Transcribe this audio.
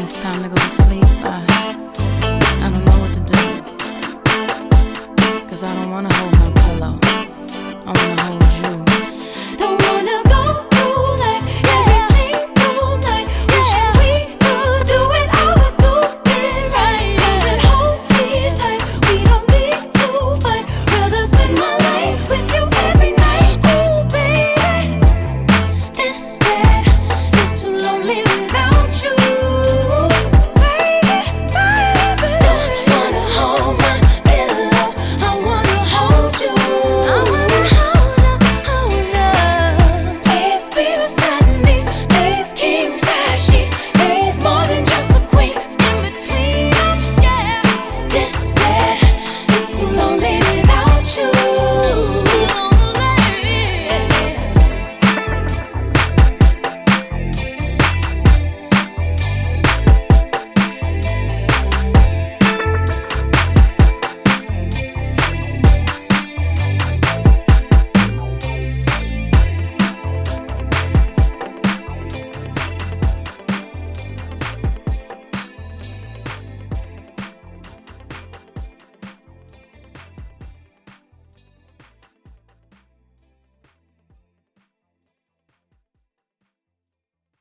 it's time to go to sleep, I don't know what to do. 'Cause I don't wanna hold my pillow, I wanna hold you. Don't wanna go through life every single night wishing we could do it all, but do it right. Come and hold me tight, we don't need to fight. Rather spend my life with you every night. Oh baby, this bed is too lonely without